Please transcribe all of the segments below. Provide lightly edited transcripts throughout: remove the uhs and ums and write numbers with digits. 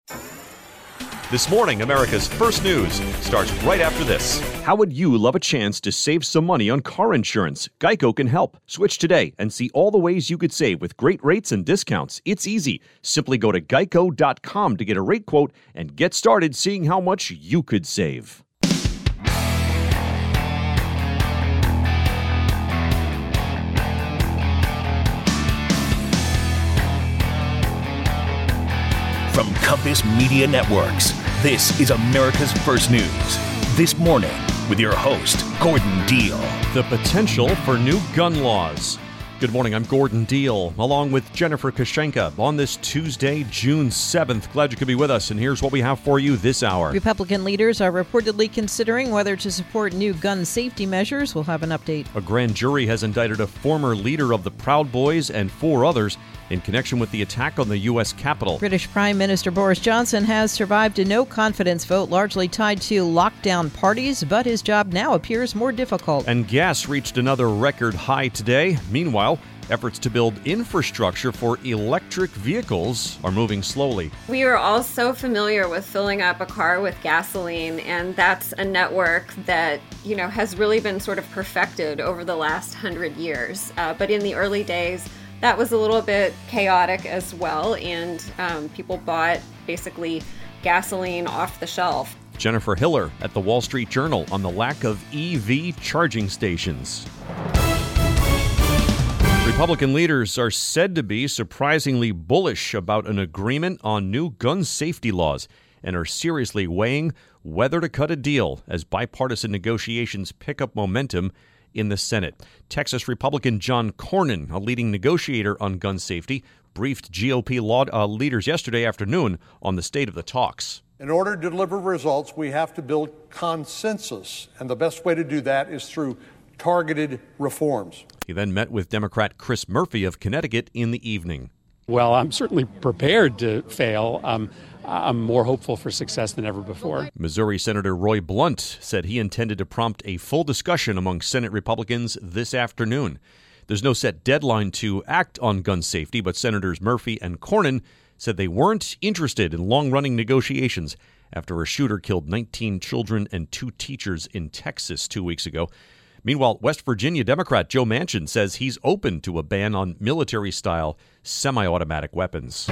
This morning, America's First News starts right after this. How would you love a chance to save some money on car insurance? Geico can help. Switch today and see all the ways you could save with great rates and discounts. It's easy. Simply go to geico.com to get a rate quote and get started seeing how much you could save. From Compass Media Networks, this is America's First News. This morning, with your host, Gordon Deal. The potential for new gun laws. Good morning, I'm Gordon Deal, along with Jennifer Kashenka on this Tuesday, June 7th. Glad you could be with us, and here's what we have for you this hour. Republican leaders are reportedly considering whether to support new gun safety measures. We'll have an update. A grand jury has indicted a former leader of the Proud Boys and 4 others in connection with the attack on the U.S. Capitol. British Prime Minister Boris Johnson has survived a no-confidence vote largely tied to lockdown parties, but his job now appears more difficult. And gas reached another record high today. Meanwhile, efforts to build infrastructure for electric vehicles are moving slowly. We are all so familiar with filling up a car with gasoline, and that's a network that, has really been sort of perfected over the last 100 years. But in the early days, that was a little bit chaotic as well, and people bought basically gasoline off the shelf. Jennifer Hiller at the Wall Street Journal on the lack of EV charging stations. Republican leaders are said to be surprisingly bullish about an agreement on new gun safety laws and are seriously weighing whether to cut a deal as bipartisan negotiations pick up momentum in the Senate. Texas Republican John Cornyn, a leading negotiator on gun safety, briefed GOP leaders yesterday afternoon on the state of the talks. In order to deliver results, we have to build consensus, and the best way to do that is through targeted reforms. He then met with Democrat Chris Murphy of Connecticut in the evening. Well, I'm certainly prepared to fail. I'm more hopeful for success than ever before. Missouri Senator Roy Blunt said he intended to prompt a full discussion among Senate Republicans this afternoon. There's no set deadline to act on gun safety, but Senators Murphy and Cornyn said they weren't interested in long-running negotiations after a shooter killed 19 children and 2 teachers in Texas 2 weeks ago. Meanwhile, West Virginia Democrat Joe Manchin says he's open to a ban on military-style semi-automatic weapons.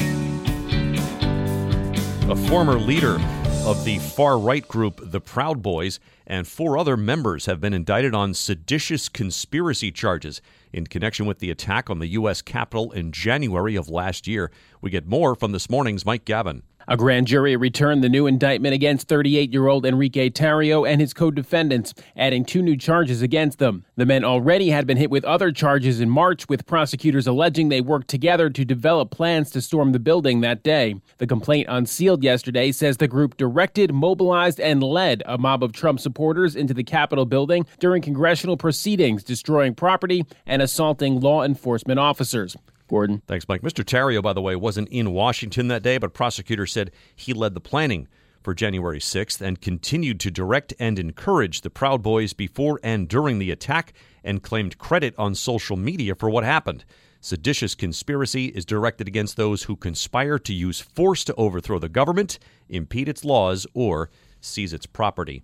A former leader of the far-right group, the Proud Boys, and 4 other members have been indicted on seditious conspiracy charges in connection with the attack on the U.S. Capitol in January of last year. We get more from this morning's Mike Gavin. A grand jury returned the new indictment against 38-year-old Enrique Tarrio and his co-defendants, adding 2 new charges against them. The men already had been hit with other charges in March, with prosecutors alleging they worked together to develop plans to storm the building that day. The complaint, unsealed yesterday, says the group directed, mobilized, and led a mob of Trump supporters into the Capitol building during congressional proceedings, destroying property and assaulting law enforcement officers. Gordon. Thanks, Mike. Mr. Tarrio, by the way, wasn't in Washington that day, but prosecutors said he led the planning for January 6th and continued to direct and encourage the Proud Boys before and during the attack and claimed credit on social media for what happened. Seditious conspiracy is directed against those who conspire to use force to overthrow the government, impede its laws, or seize its property.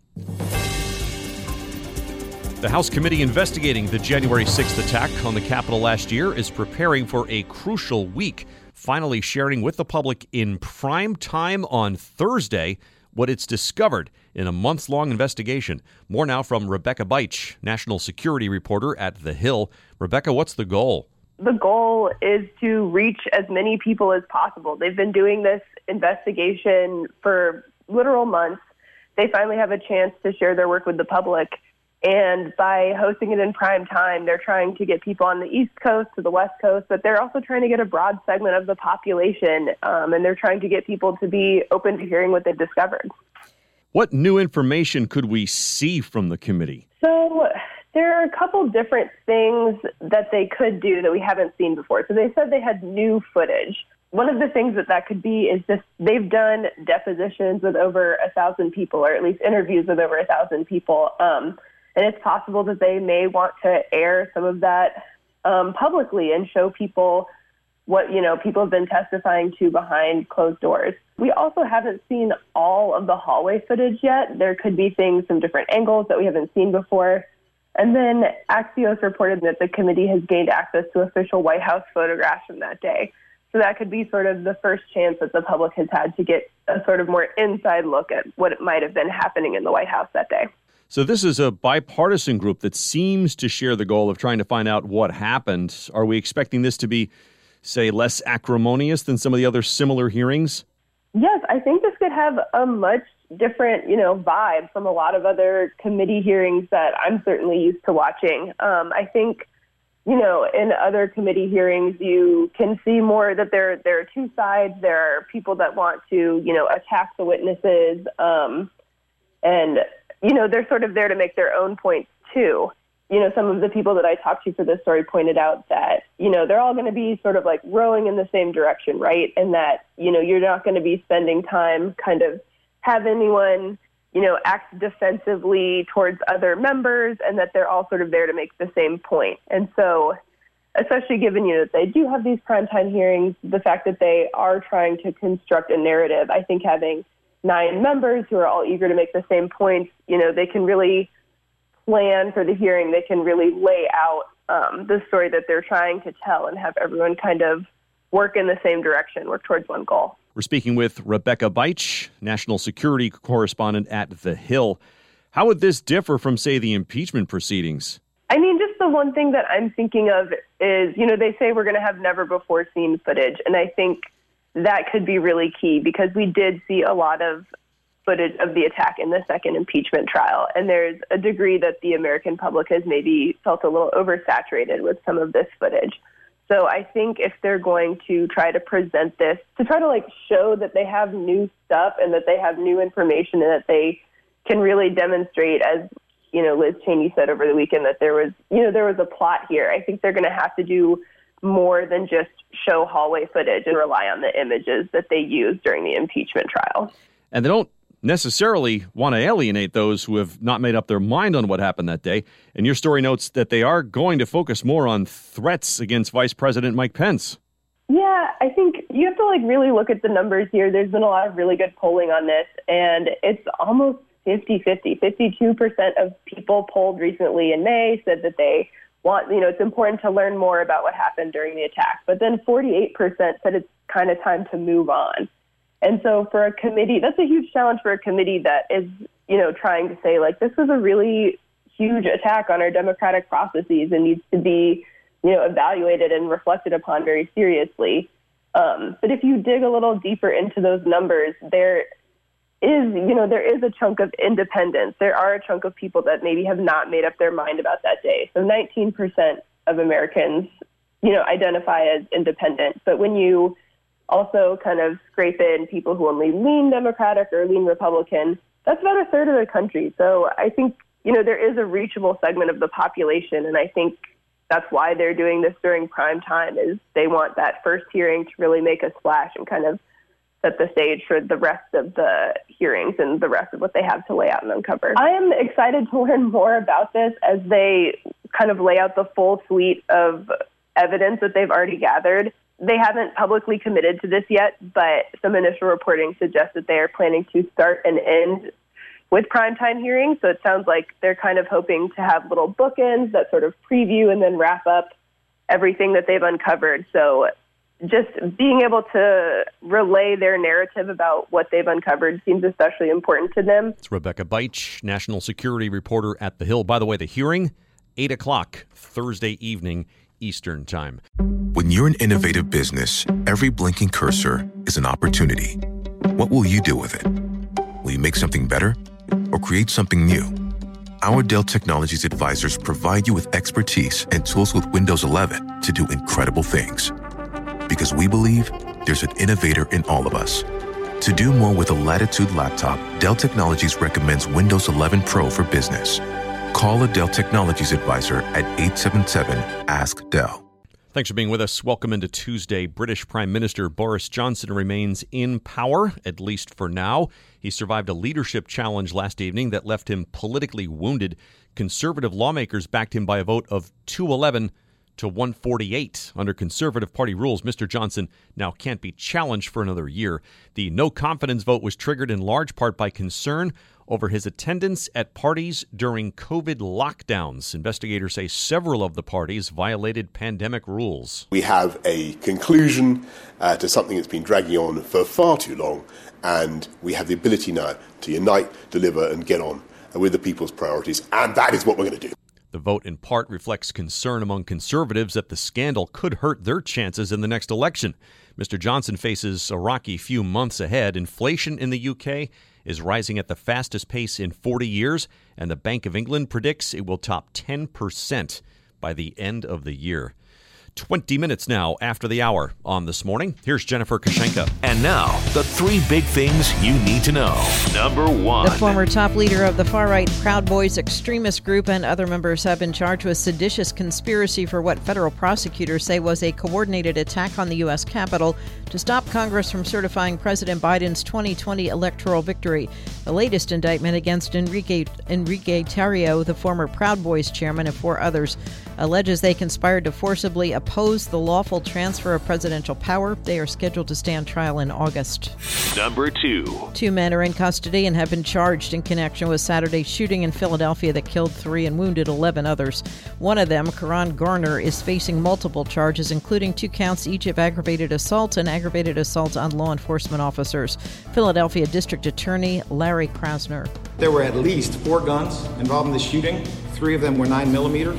The House committee investigating the January 6th attack on the Capitol last year is preparing for a crucial week, finally sharing with the public in prime time on Thursday what it's discovered in a months-long investigation. More now from Rebecca Beich, national security reporter at The Hill. Rebecca, what's the goal? The goal is to reach as many people as possible. They've been doing this investigation for literal months. They finally have a chance to share their work with the public. And by hosting it in prime time, they're trying to get people on the East Coast to the West Coast, but they're also trying to get a broad segment of the population, and they're trying to get people to be open to hearing what they've discovered. What new information could we see from the committee? So there are a couple different things that they could do that we haven't seen before. So they said they had new footage. One of the things that could be is just they've done depositions with over 1,000 people, or at least interviews with over 1,000 people. And it's possible that they may want to air some of that publicly and show people what, people have been testifying to behind closed doors. We also haven't seen all of the hallway footage yet. There could be things from different angles that we haven't seen before. And then Axios reported that the committee has gained access to official White House photographs from that day. So that could be sort of the first chance that the public has had to get a sort of more inside look at what might have been happening in the White House that day. So this is a bipartisan group that seems to share the goal of trying to find out what happened. Are we expecting this to be, say, less acrimonious than some of the other similar hearings? Yes, I think this could have a much different, vibe from a lot of other committee hearings that I'm certainly used to watching. I think, in other committee hearings, you can see more that there are two sides. There are people that want to, attack the witnesses, and they're sort of there to make their own points too. Some of the people that I talked to for this story pointed out that, they're all going to be sort of like rowing in the same direction, right? And that, you're not going to be spending time kind of have anyone, act defensively towards other members, and that they're all sort of there to make the same point. And so, especially given, that they do have these primetime hearings, the fact that they are trying to construct a narrative, I think having 9 members who are all eager to make the same points, they can really plan for the hearing. They can really lay out the story that they're trying to tell and have everyone kind of work in the same direction, work towards one goal. We're speaking with Rebecca Beitsch, national security correspondent at The Hill. How would this differ from, say, the impeachment proceedings? I mean, just the one thing that I'm thinking of is, they say we're going to have never-before-seen footage, and I think that could be really key because we did see a lot of footage of the attack in the second impeachment trial, and there's a degree that the American public has maybe felt a little oversaturated with some of this footage. So I think if they're going to try to present this, to try to show that they have new stuff and that they have new information and that they can really demonstrate, as Liz Cheney said over the weekend, that there was a plot here. I think they're going to have to do more than just show hallway footage and rely on the images that they used during the impeachment trial. And they don't necessarily want to alienate those who have not made up their mind on what happened that day. And your story notes that they are going to focus more on threats against Vice President Mike Pence. Yeah, I think you have to really look at the numbers here. There's been a lot of really good polling on this, and it's almost 50-50. 52% of people polled recently in May said that they want, it's important to learn more about what happened during the attack. But then 48% said it's kind of time to move on. And so for a committee, that's a huge challenge for a committee that is, trying to say, this was a really huge attack on our democratic processes and needs to be, evaluated and reflected upon very seriously. But if you dig a little deeper into those numbers, there is a chunk of independents. There are a chunk of people that maybe have not made up their mind about that day. So 19% of Americans, identify as independent. But when you also kind of scrape in people who only lean Democratic or lean Republican, that's about a third of the country. So I think, there is a reachable segment of the population, and I think that's why they're doing this during prime time, is they want that first hearing to really make a splash and kind of set the stage for the rest of the hearings and the rest of what they have to lay out and uncover. I am excited to learn more about this as they kind of lay out the full suite of evidence that they've already gathered. They haven't publicly committed to this yet, but some initial reporting suggests that they are planning to start and end with primetime hearings. So it sounds like they're kind of hoping to have little bookends that sort of preview and then wrap up everything that they've uncovered. So just being able to relay their narrative about what they've uncovered seems especially important to them. It's Rebecca Beitsch, national security reporter at The Hill. By the way, the hearing, 8 o'clock Thursday evening Eastern Time. When you're an innovative business, every blinking cursor is an opportunity. What will you do with it? Will you make something better or create something new? Our Dell Technologies advisors provide you with expertise and tools with Windows 11 to do incredible things. Because we believe there's an innovator in all of us. To do more with a Latitude laptop, Dell Technologies recommends Windows 11 Pro for business. Call a Dell Technologies advisor at 877-ASK-DELL. Thanks for being with us. Welcome into Tuesday. British Prime Minister Boris Johnson remains in power, at least for now. He survived a leadership challenge last evening that left him politically wounded. Conservative lawmakers backed him by a vote of 211 to 148. Under Conservative Party rules, Mr. Johnson now can't be challenged for another year. The no confidence vote was triggered in large part by concern over his attendance at parties during COVID lockdowns. Investigators say several of the parties violated pandemic rules. We have a conclusion to something that's been dragging on for far too long, and we have the ability now to unite, deliver, and get on with the people's priorities, and that is what we're going to do. The vote in part reflects concern among conservatives that the scandal could hurt their chances in the next election. Mr. Johnson faces a rocky few months ahead. Inflation in the UK is rising at the fastest pace in 40 years, and the Bank of England predicts it will top 10% by the end of the year. 20 minutes now after the hour on This Morning. Here's Jennifer Kushenka. And now, the 3 big things you need to know. Number 1. The former top leader of the far-right Proud Boys extremist group and other members have been charged with seditious conspiracy for what federal prosecutors say was a coordinated attack on the U.S. Capitol to stop Congress from certifying President Biden's 2020 electoral victory. The latest indictment against Enrique Tarrio, the former Proud Boys chairman, and 4 others, alleges they conspired to forcibly oppose the lawful transfer of presidential power. They are scheduled to stand trial in August. Number 2. 2 men are in custody and have been charged in connection with Saturday's shooting in Philadelphia that killed 3 and wounded 11 others. One of them, Karan Garner, is facing multiple charges, including 2 counts each of aggravated assault and aggravated assault on law enforcement officers. Philadelphia District Attorney Larry Krasner. There were at least 4 guns involved in the shooting. 3 of them were 9mm.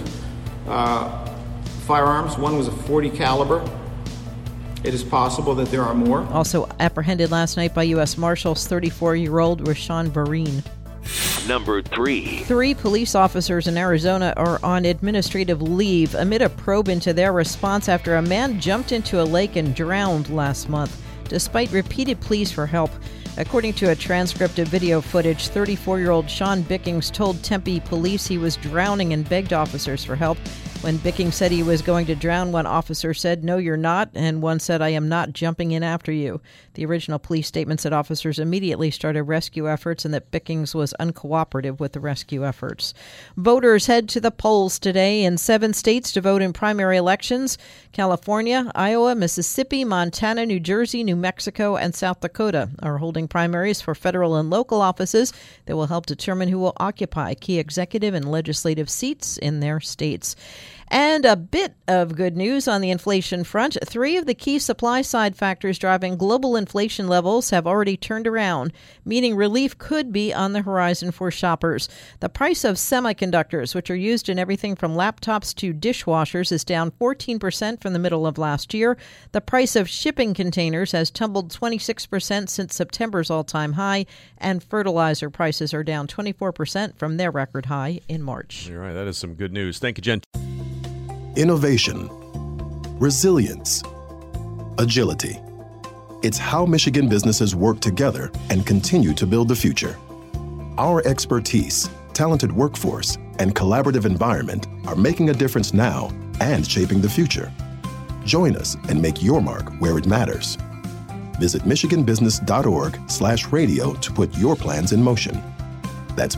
Firearms. One was a .40 caliber. It is possible that there are more. Also apprehended last night by U.S. Marshals, 34-year-old Rashawn Barine. Number 3. 3 police officers in Arizona are on administrative leave amid a probe into their response after a man jumped into a lake and drowned last month, despite repeated pleas for help. According to a transcript of video footage, 34-year-old Sean Bickings told Tempe police he was drowning and begged officers for help. When Bickings said he was going to drown, one officer said, "No, you're not," and one said, "I am not jumping in after you." The original police statement said officers immediately started rescue efforts and that Bickings was uncooperative with the rescue efforts. Voters head to the polls today in 7 states to vote in primary elections: California, Iowa, Mississippi, Montana, New Jersey, New Mexico, and South Dakota are holding primaries for federal and local offices that will help determine who will occupy key executive and legislative seats in their states. And a bit of good news on the inflation front. 3 of the key supply-side factors driving global inflation levels have already turned around, meaning relief could be on the horizon for shoppers. The price of semiconductors, which are used in everything from laptops to dishwashers, is down 14% from the middle of last year. The price of shipping containers has tumbled 26% since September's all-time high, and fertilizer prices are down 24% from their record high in March. All right, that is some good news. Thank you, Jen. Innovation, resilience, agility. It's how Michigan businesses work together and continue to build the future. Our expertise, talented workforce, and collaborative environment are making a difference now and shaping the future. Join us and make your mark where it matters. Visit michiganbusiness.org/radio to put your plans in motion. That's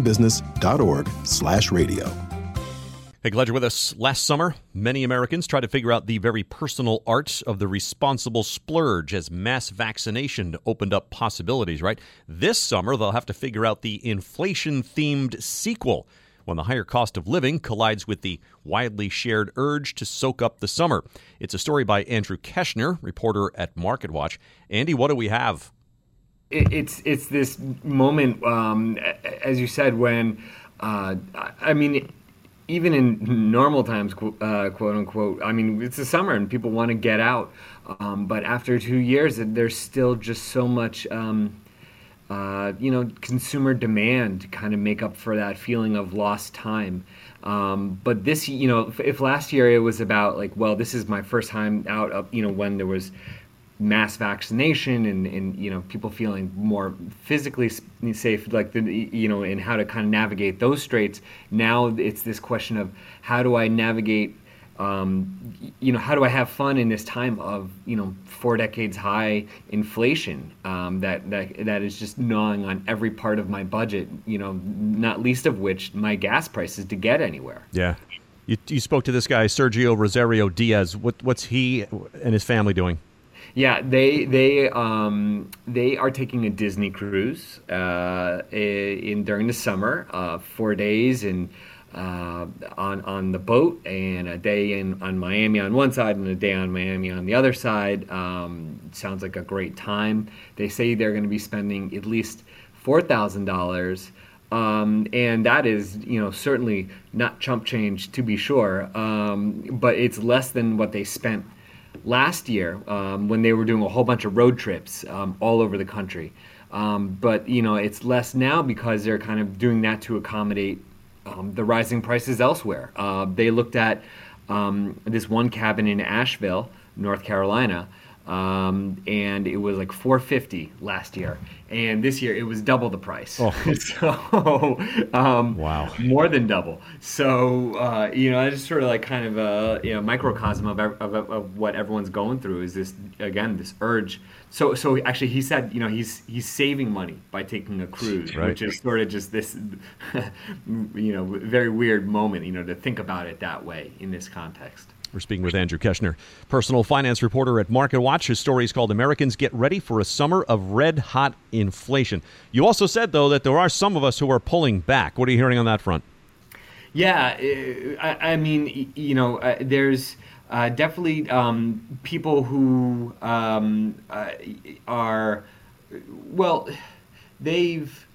michiganbusiness.org/radio. Hey, glad you're with us. Last summer, many Americans tried to figure out the very personal art of the responsible splurge as mass vaccination opened up possibilities, right? This summer, they'll have to figure out the inflation-themed sequel when the higher cost of living collides with the widely shared urge to soak up the summer. It's a story by Andrew Keshner, reporter at MarketWatch. Andy, what do we have? It's this moment, as you said, when, even in normal times, quote unquote, it's the summer and people want to get out. But after 2 years, there's still just so much, consumer demand to kind of make up for that feeling of lost time. But this, if last year it was about this is my first time out, when there was mass vaccination and people feeling more physically safe, and how to kind of navigate those straits. Now it's this question of how do I navigate, how do I have fun in this time of 4 decades high inflation that is just gnawing on every part of my budget. Not least of which my gas prices to get anywhere. Yeah. You spoke to this guy, Sergio Rosario Diaz. What's he and his family doing? Yeah, they are taking a Disney cruise during the summer, 4 days and on the boat, and a day on Miami on one side and a day on Miami on the other side. Sounds like a great time. They say they're going to be spending at least $4,000. And that is, certainly not chump change, to be sure, but it's less than what they spent last year when they were doing a whole bunch of road trips all over the country. But, it's less now because they're kind of doing that to accommodate the rising prices elsewhere. They looked at this one cabin in Asheville, North Carolina, and it was like $450 last year, and this year it was double the price. Oh. So, wow, more than double. So, I just sort of like kind of a microcosm of what everyone's going through is this urge. So actually, he said, he's saving money by taking a cruise, right, which is sort of just this, very weird moment, to think about it that way in this context. We're speaking with Andrew Keshner, personal finance reporter at MarketWatch. His story is called Americans Get Ready for a Summer of Red-Hot Inflation. You also said, though, that there are some of us who are pulling back. What are you hearing on that front? Yeah, I mean, there's definitely people who are, well, they've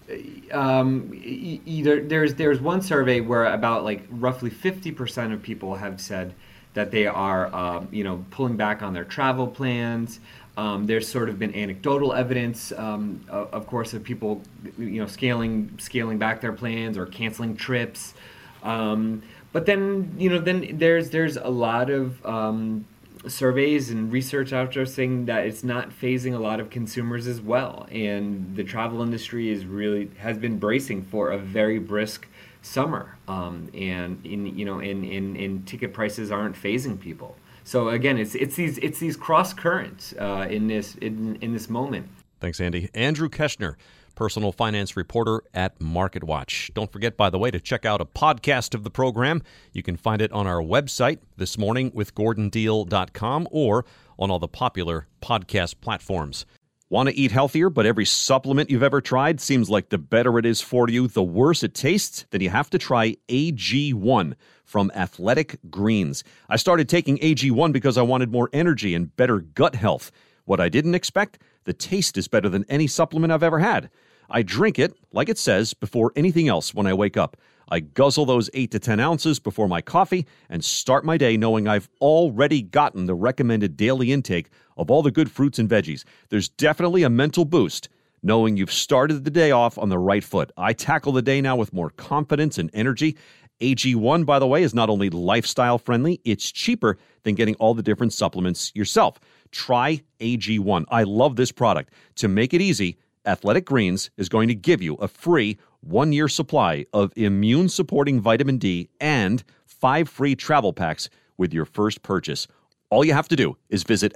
either there's one survey where about like roughly 50% of people have said that they are pulling back on their travel plans. There's sort of been anecdotal evidence, of course, of people scaling back their plans or canceling trips. But then then there's a lot of surveys and research out there saying that it's not phasing a lot of consumers as well, and the travel industry has been bracing for a very brisk summer, and in ticket prices aren't phasing people. So again, it's these cross currents in this moment. Thanks, Andy. Andrew Keshner, personal finance reporter at MarketWatch. Don't forget, by the way, to check out a podcast of the program. You can find it on our website, thismorningwithgordondeal.com, or on all the popular podcast platforms. Want to eat healthier, but every supplement you've ever tried seems like the better it is for you, the worse it tastes? Then you have to try AG1 from Athletic Greens. I started taking AG1 because I wanted more energy and better gut health. What I didn't expect? The taste is better than any supplement I've ever had. I drink it, like it says, before anything else when I wake up. I guzzle those 8 to 10 ounces before my coffee and start my day knowing I've already gotten the recommended daily intake of all the good fruits and veggies. There's definitely a mental boost knowing you've started the day off on the right foot. I tackle the day now with more confidence and energy. AG1, by the way, is not only lifestyle friendly, it's cheaper than getting all the different supplements yourself. Try AG1. I love this product. To make it easy, Athletic Greens is going to give you a free 1-year supply of immune-supporting vitamin D and 5 free travel packs with your first purchase. All you have to do is visit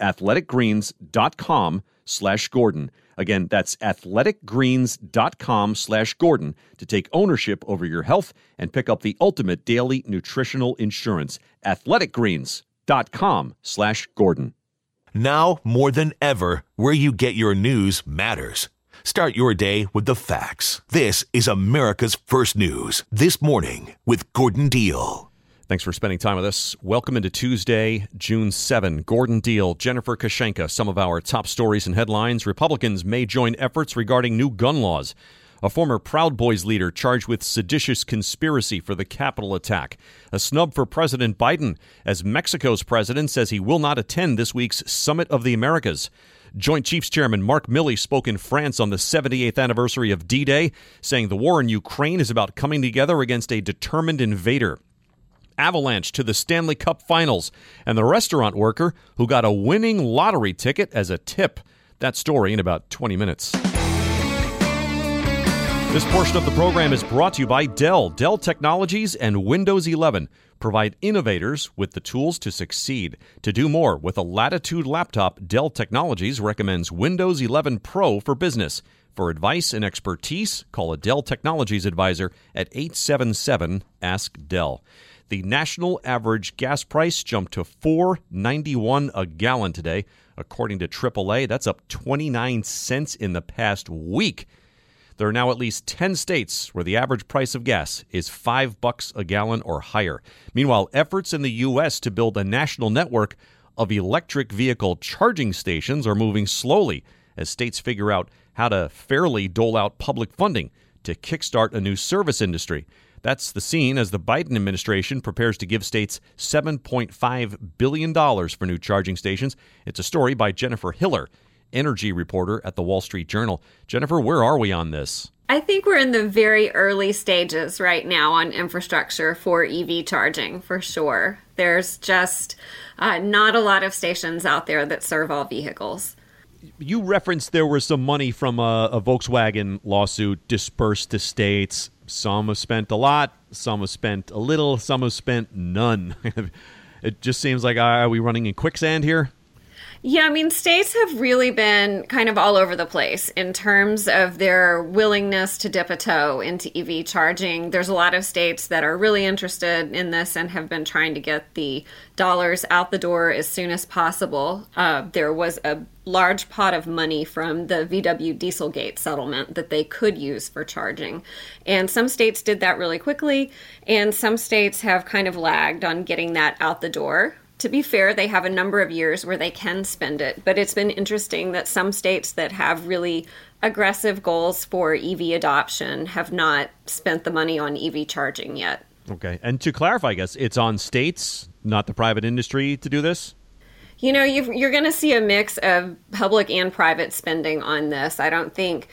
athleticgreens.com/Gordon. Again, that's athleticgreens.com/Gordon to take ownership over your health and pick up the ultimate daily nutritional insurance. athleticgreens.com/Gordon. Now, more than ever, where you get your news matters. Start your day with the facts. This is America's First News, This Morning with Gordon Deal. Thanks for spending time with us. Welcome into Tuesday, June 7. Gordon Deal, Jennifer Kashenka, some of our top stories and headlines. Republicans may join efforts regarding new gun laws. A former Proud Boys leader charged with seditious conspiracy for the Capitol attack. A snub for President Biden, as Mexico's president says he will not attend this week's Summit of the Americas. Joint Chiefs Chairman Mark Milley spoke in France on the 78th anniversary of D-Day, saying the war in Ukraine is about coming together against a determined invader. Avalanche to the Stanley Cup Finals, and the restaurant worker who got a winning lottery ticket as a tip. That story in about 20 minutes. This portion of the program is brought to you by Dell. Dell Technologies and Windows 11 provide innovators with the tools to succeed. To do more with a Latitude laptop, Dell Technologies recommends Windows 11 Pro for business. For advice and expertise, call a Dell Technologies advisor at 877-ASK-DELL. The national average gas price jumped to $4.91 a gallon today. According to AAA, that's up 29 cents in the past week. There are now at least 10 states where the average price of gas is $5 a gallon or higher. Meanwhile, efforts in the U.S. to build a national network of electric vehicle charging stations are moving slowly as states figure out how to fairly dole out public funding to kickstart a new service industry. That's the scene as the Biden administration prepares to give states $7.5 billion for new charging stations. It's a story by Jennifer Hiller, energy reporter at the Wall Street Journal. Jennifer, where are we on this? I think we're in the very early stages right now on infrastructure for EV charging, for sure. There's just not a lot of stations out there that serve all vehicles. You referenced there was some money from a Volkswagen lawsuit dispersed to states. Some have spent a lot, some have spent a little, some have spent none. It just seems like, are we running in quicksand here? Yeah, I mean, states have really been kind of all over the place in terms of their willingness to dip a toe into EV charging. There's a lot of states that are really interested in this and have been trying to get the dollars out the door as soon as possible. There was a large pot of money from the VW Dieselgate settlement that they could use for charging. And some states did that really quickly, and some states have kind of lagged on getting that out the door. To be fair, they have a number of years where they can spend it, but it's been interesting that some states that have really aggressive goals for EV adoption have not spent the money on EV charging yet. Okay. And to clarify, I guess, it's on states, not the private industry, to do this? You know, you're going to see a mix of public and private spending on this. I don't think,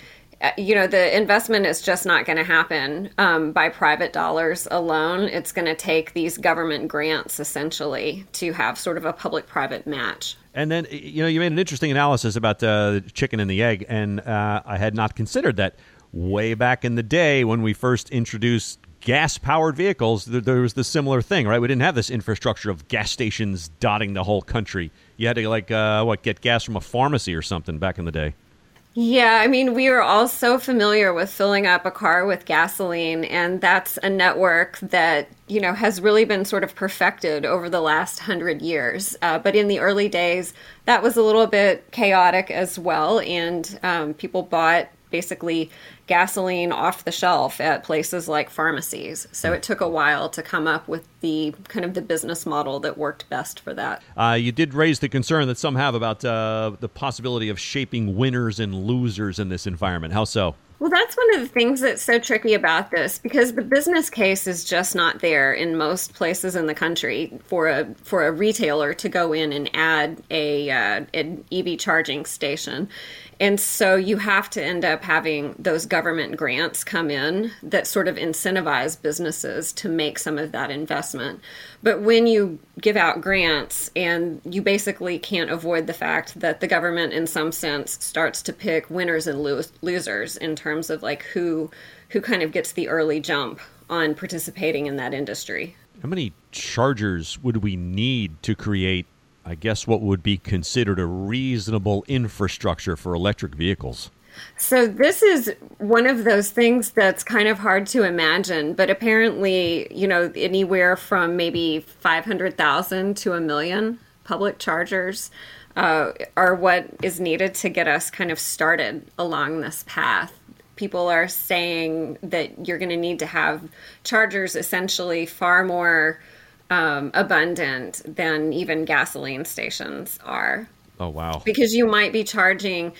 the investment is just not going to happen by private dollars alone. It's going to take these government grants, essentially, to have sort of a public-private match. And then, you made an interesting analysis about the chicken and the egg, and I had not considered that way back in the day when we first introduced gas-powered vehicles, there was this similar thing, right? We didn't have this infrastructure of gas stations dotting the whole country. You had to, get gas from a pharmacy or something back in the day. Yeah, I mean, we are all so familiar with filling up a car with gasoline, and that's a network that, has really been sort of perfected over the last 100 years. But in the early days, that was a little bit chaotic as well, and people bought basically gasoline off the shelf at places like pharmacies. So it took a while to come up with the kind of the business model that worked best for that. You did raise the concern that some have about the possibility of shaping winners and losers in this environment. How so? Well, that's one of the things that's so tricky about this, because the business case is just not there in most places in the country for a retailer to go in and add an EV charging station. And so you have to end up having those government grants come in that sort of incentivize businesses to make some of that investment. But when you give out grants, and you basically can't avoid the fact that the government in some sense starts to pick winners and losers in terms of like who kind of gets the early jump on participating in that industry. How many chargers would we need to create, I guess, what would be considered a reasonable infrastructure for electric vehicles? So this is one of those things that's kind of hard to imagine, but apparently, anywhere from maybe 500,000 to 1 million public chargers are what is needed to get us kind of started along this path. People are saying that you're going to need to have chargers essentially far more abundant than even gasoline stations are. Oh, wow. Because you might be charging,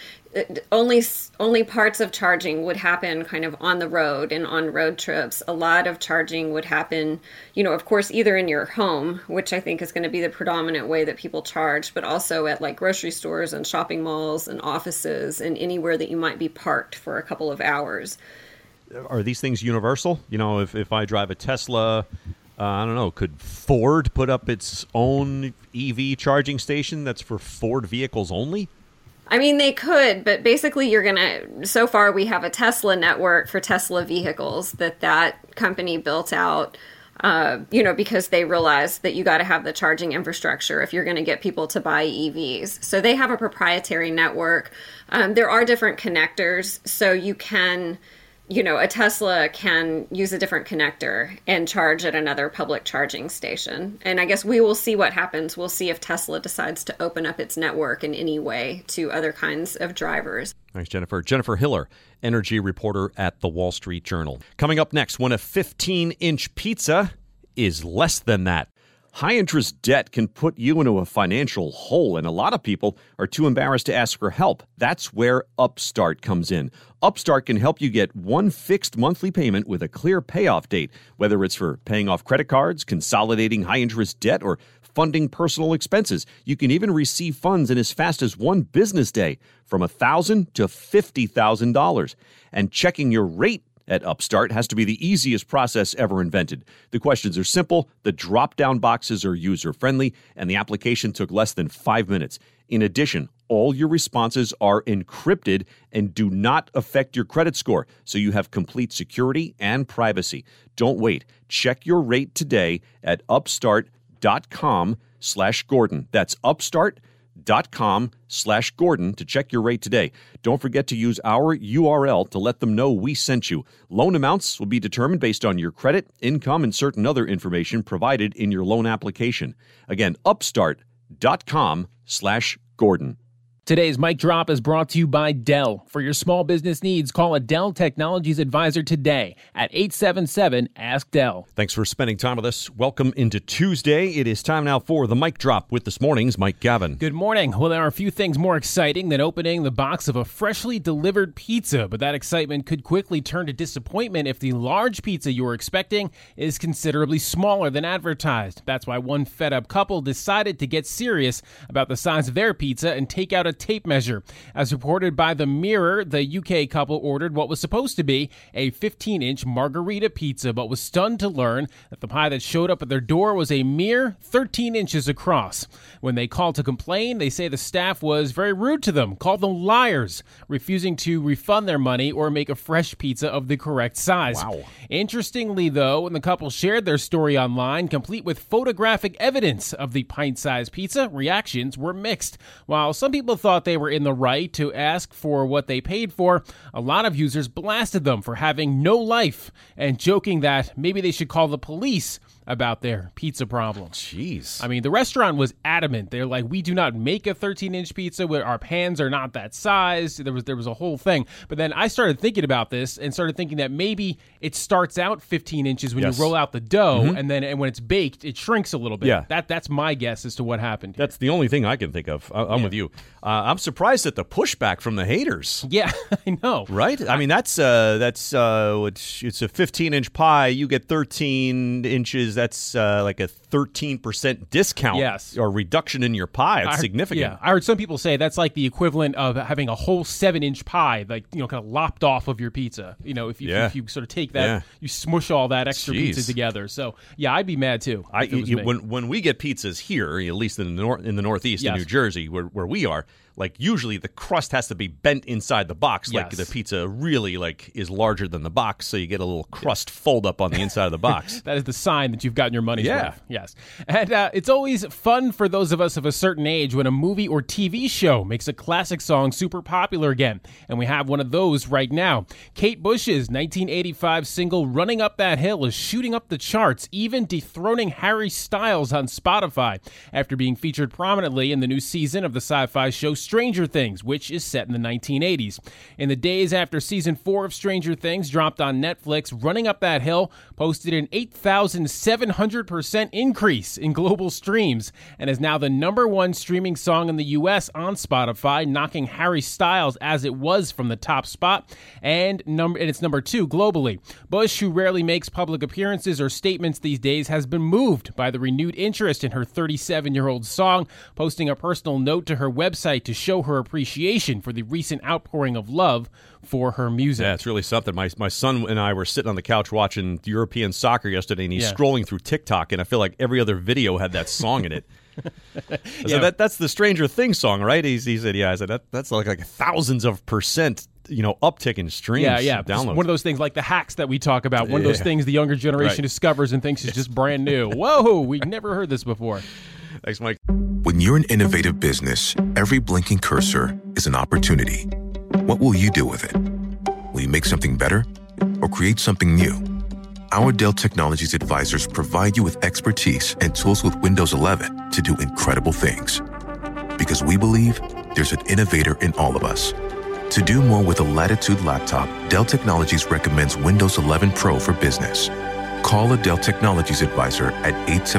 only parts of charging would happen kind of on the road and on road trips. A lot of charging would happen, of course, either in your home, which I think is going to be the predominant way that people charge, but also at like grocery stores and shopping malls and offices and anywhere that you might be parked for a couple of hours. Are these things universal? If I drive a Tesla, I don't know, could Ford put up its own EV charging station that's for Ford vehicles only? I mean, they could, but basically so far we have a Tesla network for Tesla vehicles that company built out, because they realized that you got to have the charging infrastructure if you're going to get people to buy EVs. So they have a proprietary network. There are different connectors, so you can a Tesla can use a different connector and charge at another public charging station. And I guess we will see what happens. We'll see if Tesla decides to open up its network in any way to other kinds of drivers. Thanks, Jennifer. Jennifer Hiller, energy reporter at The Wall Street Journal. Coming up next, when a 15-inch pizza is less than that. High-interest debt can put you into a financial hole, and a lot of people are too embarrassed to ask for help. That's where Upstart comes in. Upstart can help you get one fixed monthly payment with a clear payoff date, whether it's for paying off credit cards, consolidating high-interest debt, or funding personal expenses. You can even receive funds in as fast as one business day, from $1,000 to $50,000. And checking your rate at Upstart has to be the easiest process ever invented. The questions are simple, the drop-down boxes are user-friendly, and the application took less than 5 minutes. In addition, all your responses are encrypted and do not affect your credit score, so you have complete security and privacy. Don't wait. Check your rate today at upstart.com/Gordon. That's upstart.com/Gordon to check your rate today. Don't forget to use our URL to let them know we sent you. Loan amounts will be determined based on your credit, income, and certain other information provided in your loan application. Again, upstart.com/Gordon. Today's Mic Drop is brought to you by Dell. For your small business needs, call a Dell Technologies advisor today at 877-ASK-DELL. Thanks for spending time with us. Welcome into Tuesday. It is time now for the Mic Drop with this morning's Mike Gavin. Good morning. Well, there are a few things more exciting than opening the box of a freshly delivered pizza, but that excitement could quickly turn to disappointment if the large pizza you were expecting is considerably smaller than advertised. That's why one fed-up couple decided to get serious about the size of their pizza and take out a tape measure. As reported by The Mirror, the UK couple ordered what was supposed to be a 15-inch margarita pizza, but was stunned to learn that the pie that showed up at their door was a mere 13 inches across. When they called to complain, they say the staff was very rude to them, called them liars, refusing to refund their money or make a fresh pizza of the correct size. Wow. Interestingly, though, when the couple shared their story online, complete with photographic evidence of the pint-sized pizza, reactions were mixed. While some people thought they were in the right to ask for what they paid for, a lot of users blasted them for having no life and joking that maybe they should call the police about their pizza problem. Jeez. I mean, the restaurant was adamant. They're like, we do not make a 13-inch pizza. Our pans are not that size. There was a whole thing. But then I started thinking about this and started thinking that maybe it starts out 15 inches when you roll out the dough, and when it's baked, it shrinks a little bit. Yeah. That's my guess as to what happened here. That's the only thing I can think of. I'm with you. I'm surprised at the pushback from the haters. Yeah, I know. Right? I mean, it's a 15-inch pie. You get 13 inches. That's like a 13% discount or reduction in your pie. It's significant. Yeah, I heard some people say that's like the equivalent of having a whole 7-inch pie, like, kind of lopped off of your pizza. If you sort of take that, you smush all that extra pizza together. So, yeah, I'd be mad too. When we get pizzas here, at least in the Northeast in New Jersey, where we are, like usually the crust has to be bent inside the box. Like the pizza really is larger than the box, so you get a little crust fold up on the inside of the box. That is the sign that you've gotten your money's worth. Yes. And it's always fun for those of us of a certain age when a movie or TV show makes a classic song super popular again. And we have one of those right now. Kate Bush's 1985 single Running Up That Hill is shooting up the charts, even dethroning Harry Styles on Spotify after being featured prominently in the new season of the sci-fi show Stranger Things, which is set in the 1980s. In the days after season 4 of Stranger Things dropped on Netflix, Running Up That Hill posted an 8,700% increase in global streams and is now the #1 streaming song in the U.S. on Spotify, knocking Harry Styles as it was from the top spot, and it's #2 globally. Bush, who rarely makes public appearances or statements these days, has been moved by the renewed interest in her 37-year-old song, posting a personal note to her website to show her appreciation for the recent outpouring of love for her music. Yeah, it's really something. My son and I were sitting on the couch watching European soccer yesterday, and he's scrolling through TikTok, and I feel like every other video had that song in it. So that's the Stranger Things song, right? He said, I said, that's like thousands of percent uptick in streams. Yeah. Downloads. One of those things like the hacks that we talk about. One of those things the younger generation discovers and thinks is just brand new. Whoa, we've never heard this before. Thanks, Mike. When you're an innovative business, every blinking cursor is an opportunity. What will you do with it? Will you make something better or create something new. Our Dell Technologies advisors provide you with expertise and tools with Windows 11 to do incredible things. Because we believe there's an innovator in all of us. To do more with a Latitude laptop, Dell Technologies recommends Windows 11 Pro for business. Call a Dell Technologies advisor at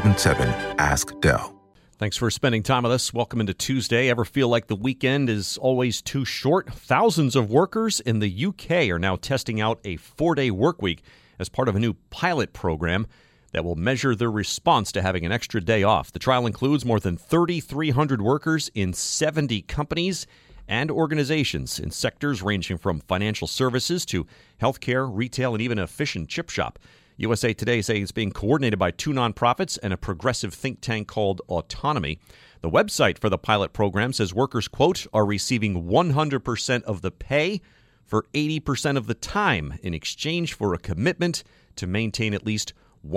877-ASK-DELL. Thanks for spending time with us. Welcome into Tuesday. Ever feel like the weekend is always too short? Thousands of workers in the UK are now testing out a 4-day work week as part of a new pilot program that will measure their response to having an extra day off. The trial includes more than 3,300 workers in 70 companies and organizations in sectors ranging from financial services to healthcare, retail, and even a fish and chip shop. USA Today say it's being coordinated by 2 nonprofits and a progressive think tank called Autonomy. The website for the pilot program says workers, quote, are receiving 100% of the pay for 80% of the time in exchange for a commitment to maintain at least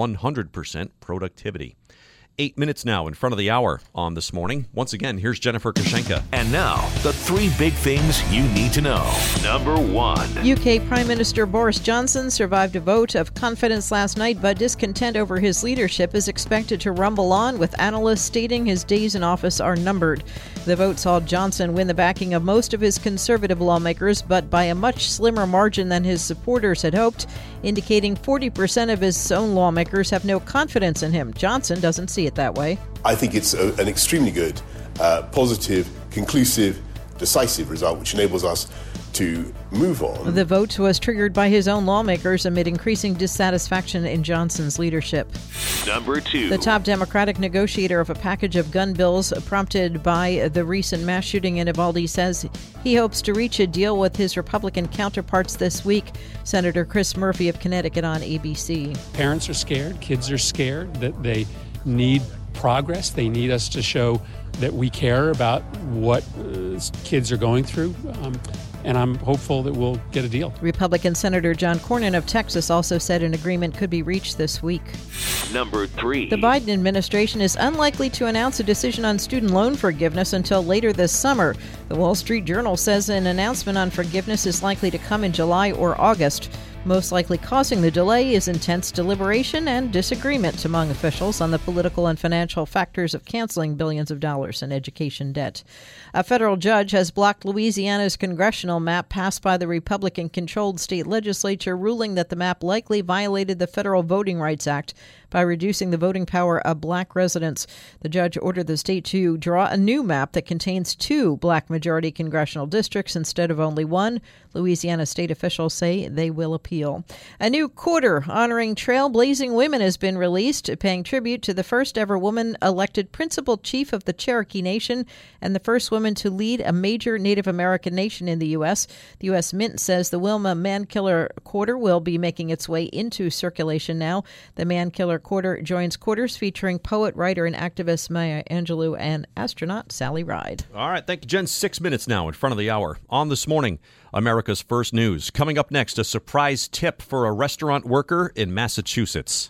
100% productivity. 8 minutes now in front of the hour on This Morning. Once again, here's Jennifer Kushenka. And now, the 3 big things you need to know. Number 1. UK Prime Minister Boris Johnson survived a vote of confidence last night, but discontent over his leadership is expected to rumble on, with analysts stating his days in office are numbered. The vote saw Johnson win the backing of most of his Conservative lawmakers, but by a much slimmer margin than his supporters had hoped, indicating 40% of his own lawmakers have no confidence in him. Johnson doesn't see it that way. I think it's an extremely good, positive, conclusive, decisive result, which enables us to move on. The vote was triggered by his own lawmakers amid increasing dissatisfaction in Johnson's leadership. Number 2. The top Democratic negotiator of a package of gun bills prompted by the recent mass shooting in Uvalde says he hopes to reach a deal with his Republican counterparts this week. Senator Chris Murphy of Connecticut on ABC. Parents are scared. Kids are scared that they need progress. They need us to show that we care about what kids are going through. And I'm hopeful that we'll get a deal. Republican Senator John Cornyn of Texas also said an agreement could be reached this week. Number 3. The Biden administration is unlikely to announce a decision on student loan forgiveness until later this summer. The Wall Street Journal says an announcement on forgiveness is likely to come in July or August. Most likely causing the delay is intense deliberation and disagreement among officials on the political and financial factors of canceling billions of dollars in education debt. A federal judge has blocked Louisiana's congressional map passed by the Republican-controlled state legislature, ruling that the map likely violated the Federal Voting Rights Act by reducing the voting power of black residents. The judge ordered the state to draw a new map that contains 2 black-majority congressional districts instead of only 1. Louisiana state officials say they will appeal. A new quarter honoring trailblazing women has been released, paying tribute to the first ever woman elected principal chief of the Cherokee Nation and the first woman to lead a major Native American nation in the U.S. The U.S. Mint says the Wilma Mankiller Quarter will be making its way into circulation now. The Mankiller Quarter joins quarters featuring poet, writer, and activist Maya Angelou and astronaut Sally Ride. All right, thank you, Jen. 6 minutes now in front of the hour. On This Morning, America's First News. Coming up next, a surprise tip for a restaurant worker in Massachusetts.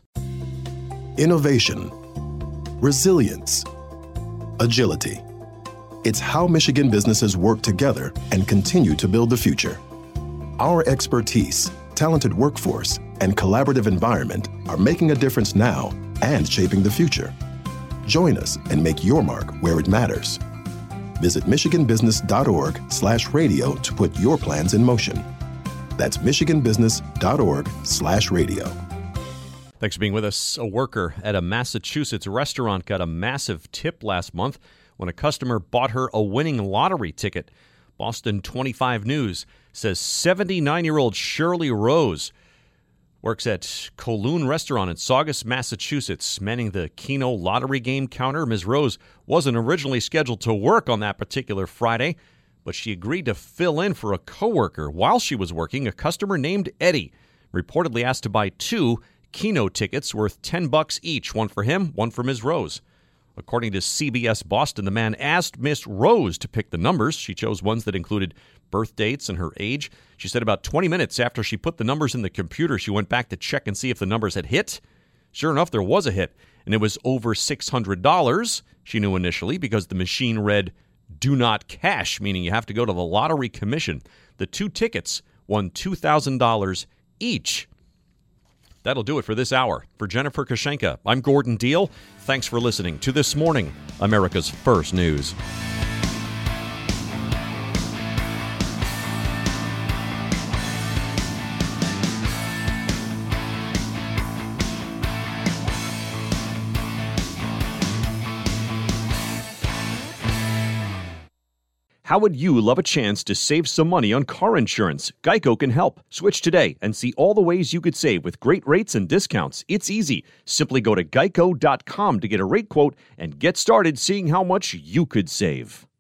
Innovation, resilience, agility. It's how Michigan businesses work together and continue to build the future. Our expertise, talented workforce, and collaborative environment are making a difference now and shaping the future. Join us and make your mark where it matters. Visit michiganbusiness.org/radio to put your plans in motion. That's michiganbusiness.org/radio. Thanks for being with us. A worker at a Massachusetts restaurant got a massive tip last month when a customer bought her a winning lottery ticket. Boston 25 News says 79-year-old Shirley Rose works at Kowloon Restaurant in Saugus, Massachusetts, manning the Keno lottery game counter. Ms. Rose wasn't originally scheduled to work on that particular Friday, but she agreed to fill in for a coworker. While she was working, a customer named Eddie reportedly asked to buy 2 Keno tickets worth $10 each, one for him, one for Ms. Rose. According to CBS Boston, the man asked Miss Rose to pick the numbers. She chose ones that included birth dates and her age. She said about 20 minutes after she put the numbers in the computer, she went back to check and see if the numbers had hit. Sure enough, there was a hit, and it was over $600, she knew initially, because the machine read, "Do not cash," meaning you have to go to the lottery commission. The 2 tickets won $2,000 each. That'll do it for this hour. For Jennifer Koshenka, I'm Gordon Deal. Thanks for listening to This Morning, America's First News. How would you love a chance to save some money on car insurance? Geico can help. Switch today and see all the ways you could save with great rates and discounts. It's easy. Simply go to geico.com to get a rate quote and get started seeing how much you could save.